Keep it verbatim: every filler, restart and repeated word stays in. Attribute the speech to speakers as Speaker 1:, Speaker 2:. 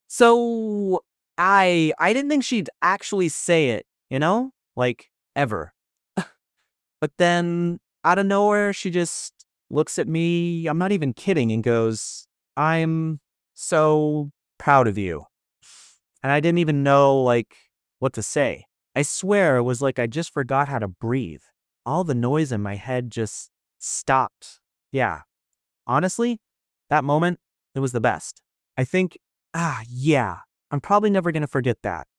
Speaker 1: So I I didn't think she'd actually say it, you know? Like, ever. But then, out of nowhere, she just looks at me, I'm not even kidding, and goes, "I'm so proud of you." And I didn't even know, like, what to say. I swear it was like I just forgot how to breathe. All the noise in my head just stopped. Yeah. Honestly, that moment, it was the best. I think, ah, yeah, I'm probably never gonna forget that.